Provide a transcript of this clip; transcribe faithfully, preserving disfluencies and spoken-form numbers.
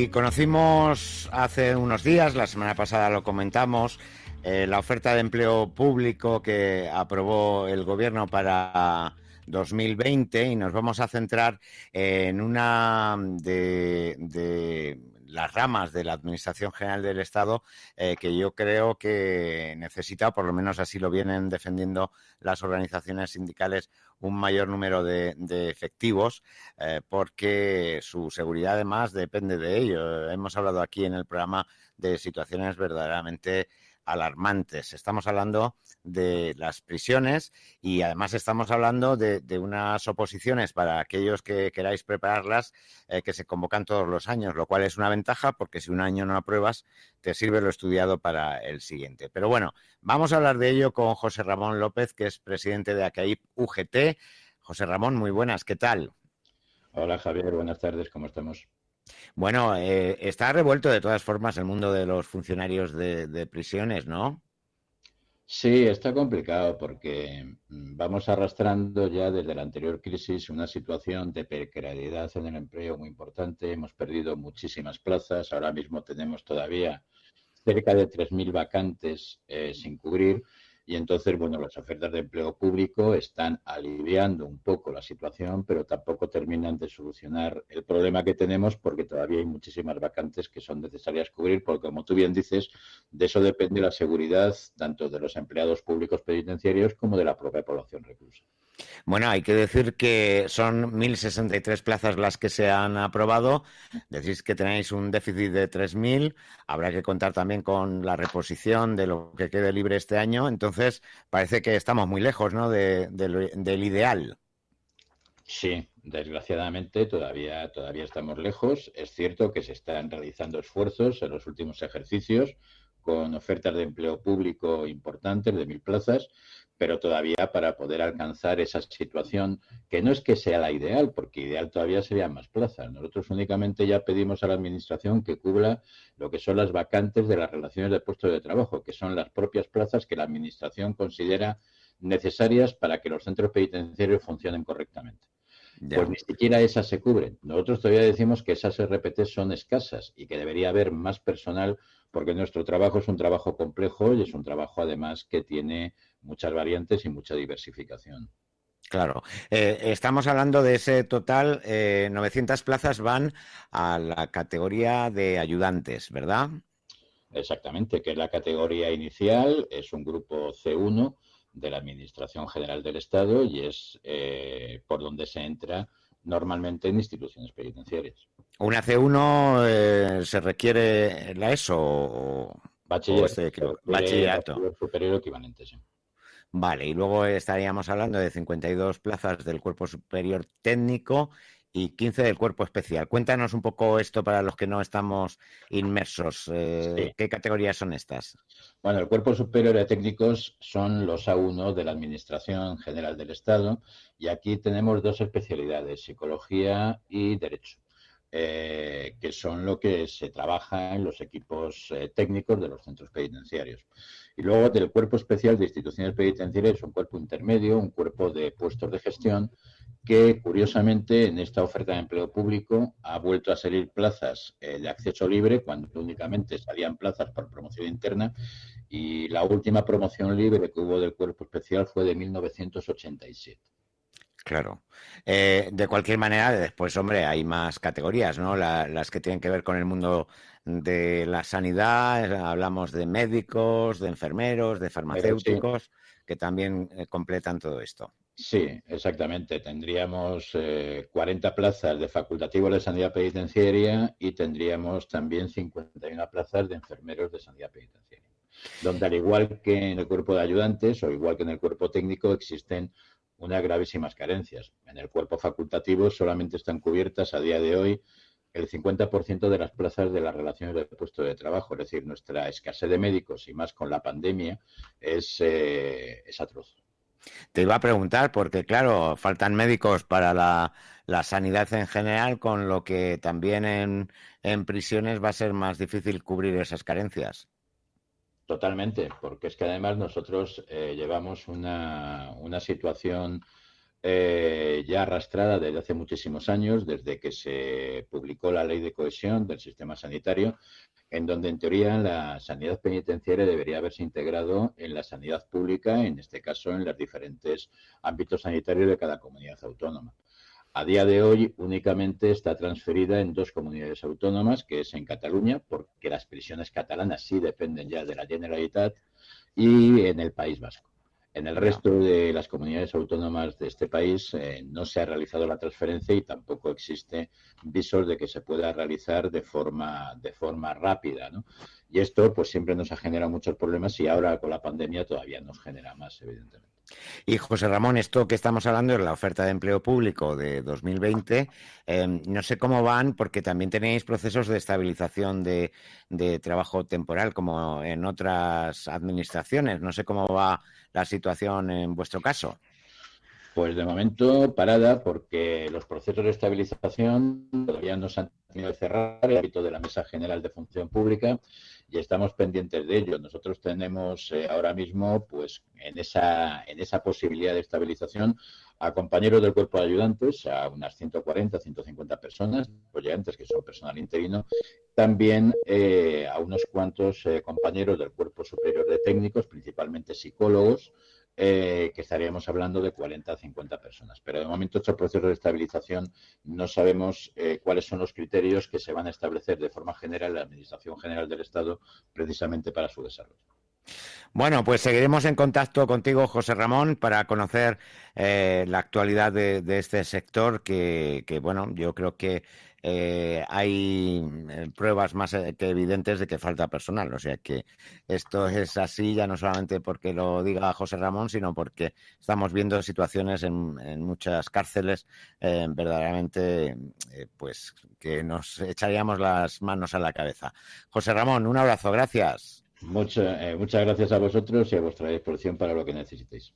Y conocimos hace unos días, la semana pasada lo comentamos, eh, la oferta de empleo público que aprobó el gobierno para dos mil veinte, y nos vamos a centrar en una de, de las ramas de la Administración General del Estado eh, que yo creo que necesita, o por lo menos así lo vienen defendiendo las organizaciones sindicales, un mayor número de, de efectivos, eh, porque su seguridad además depende de ello. Hemos hablado aquí en el programa de situaciones verdaderamente alarmantes. Estamos hablando de las prisiones y además estamos hablando de, de unas oposiciones para aquellos que queráis prepararlas eh, que se convocan todos los años, lo cual es una ventaja porque si un año no apruebas te sirve lo estudiado para el siguiente. Pero bueno, vamos a hablar de ello con José Ramón López, que es presidente de ACAIP U G T. José Ramón, muy buenas, ¿qué tal? Hola Javier, buenas tardes, ¿cómo estamos? Bueno, eh, está revuelto de todas formas el mundo de los funcionarios de, de prisiones, ¿no? Sí, está complicado porque vamos arrastrando ya desde la anterior crisis una situación de precariedad en el empleo muy importante. Hemos perdido muchísimas plazas, ahora mismo tenemos todavía cerca de tres mil vacantes eh, sin cubrir y entonces, bueno, las ofertas de empleo público están aliviando un poco la situación, pero tampoco terminan de solucionar el problema que tenemos porque todavía hay muchísimas vacantes que son necesarias cubrir porque, como tú bien dices, de eso depende la seguridad tanto de los empleados públicos penitenciarios como de la propia población reclusa. Bueno, hay que decir que son mil sesenta y tres plazas las que se han aprobado. Decís que tenéis un déficit de tres mil. Habrá que contar también con la reposición de lo que quede libre este año. Entonces, parece que estamos muy lejos, ¿no?, de, de lo, del ideal. Sí, desgraciadamente todavía, todavía estamos lejos. Es cierto que se están realizando esfuerzos en los últimos ejercicios con ofertas de empleo público importantes de mil plazas, pero todavía para poder alcanzar esa situación, que no es que sea la ideal, porque ideal todavía serían más plazas. Nosotros únicamente ya pedimos a la Administración que cubra lo que son las vacantes de las relaciones de puestos de trabajo, que son las propias plazas que la Administración considera necesarias para que los centros penitenciarios funcionen correctamente. Pues Ya. ni siquiera esas se cubren. Nosotros todavía decimos que esas R P T son escasas y que debería haber más personal porque nuestro trabajo es un trabajo complejo y es un trabajo además que tiene muchas variantes y mucha diversificación. Claro. Eh, estamos hablando de ese total, eh, novecientas plazas van a la categoría de ayudantes, ¿verdad? Exactamente, que es la categoría inicial, es un grupo C uno de la Administración General del Estado y es eh, por donde se entra normalmente en instituciones penitenciarias. ¿Una C uno eh, se requiere la ESO o, o Bachiller, estoy se equivocado? requiere Bachillerato. bachiller superior equivalente, sí. Vale, y luego estaríamos hablando de cincuenta y dos plazas del cuerpo superior técnico y quince del cuerpo especial. Cuéntanos un poco esto para los que no estamos inmersos. Eh, Sí. ¿qué categorías son estas? Bueno, el Cuerpo Superior de Técnicos son los A uno de la Administración General del Estado y aquí tenemos dos especialidades, psicología y derecho, eh, que son lo que se trabaja en los equipos eh, técnicos de los centros penitenciarios. Y luego del Cuerpo Especial de Instituciones Penitenciarias, un cuerpo intermedio, un cuerpo de puestos de gestión que curiosamente en esta oferta de empleo público ha vuelto a salir plazas eh, de acceso libre cuando únicamente salían plazas por promoción interna y la última promoción libre que hubo del cuerpo especial fue de mil novecientos ochenta y siete. Claro. Eh, de cualquier manera, después, hombre, hay más categorías, ¿no? La- las que tienen que ver con el mundo de la sanidad, eh, hablamos de médicos, de enfermeros, de Pero sí, farmacéuticos, que también eh, completan todo esto. sí, exactamente. Tendríamos eh, cuarenta plazas de facultativos de sanidad penitenciaria y tendríamos también cincuenta y una plazas de enfermeros de sanidad penitenciaria, donde al igual que en el cuerpo de ayudantes o igual que en el cuerpo técnico existen unas gravísimas carencias. En el cuerpo facultativo solamente están cubiertas a día de hoy el cincuenta por ciento de las plazas de las relaciones de puesto de trabajo, es decir, nuestra escasez de médicos y más con la pandemia es, eh, es atroz. Te iba a preguntar, porque claro, faltan médicos para la, la sanidad en general, con lo que también en, en prisiones va a ser más difícil cubrir esas carencias. Totalmente, porque es que además nosotros eh, llevamos una, una situación eh, ya arrastrada desde hace muchísimos años, desde que se publicó la Ley de Cohesión del Sistema Sanitario, en donde en teoría la sanidad penitenciaria debería haberse integrado en la sanidad pública, en este caso en los diferentes ámbitos sanitarios de cada comunidad autónoma. A día de hoy únicamente está transferida en dos comunidades autónomas, que es en Cataluña, porque las prisiones catalanas sí dependen ya de la Generalitat, y en el País Vasco. En el resto de las comunidades autónomas de este país eh, no se ha realizado la transferencia y tampoco existe visos de que se pueda realizar de forma, de forma rápida, ¿no? Y esto pues siempre nos ha generado muchos problemas y ahora con la pandemia todavía nos genera más, evidentemente. Y José Ramón, esto que estamos hablando es la oferta de empleo público de dos mil veinte. Eh, no sé cómo van, porque también tenéis procesos de estabilización de, de trabajo temporal, como en otras administraciones. No sé cómo va la situación en vuestro caso. Pues de momento parada, porque los procesos de estabilización todavía no se han tenido que cerrar en el ámbito de la Mesa General de Función Pública y estamos pendientes de ello. Nosotros tenemos eh, ahora mismo, pues en esa, en esa posibilidad de estabilización, a compañeros del cuerpo de ayudantes, a unas ciento cuarenta, ciento cincuenta personas, ayudantes que son personal interino, también eh, a unos cuantos eh, compañeros del cuerpo superior de técnicos, principalmente psicólogos, Eh, que estaríamos hablando de cuarenta a cincuenta personas. Pero de momento, estos procesos de estabilización no sabemos eh, cuáles son los criterios que se van a establecer de forma general en la Administración General del Estado precisamente para su desarrollo. Bueno, pues seguiremos en contacto contigo, José Ramón, para conocer eh, la actualidad de, de este sector que, que, bueno, yo creo que eh, hay pruebas más que evidentes de que falta personal. O sea que esto es así ya no solamente porque lo diga José Ramón, sino porque estamos viendo situaciones en, en muchas cárceles eh, verdaderamente eh, pues que nos echaríamos las manos a la cabeza. José Ramón, un abrazo, gracias. Mucha, eh, muchas gracias a vosotros y a vuestra disposición para lo que necesitéis.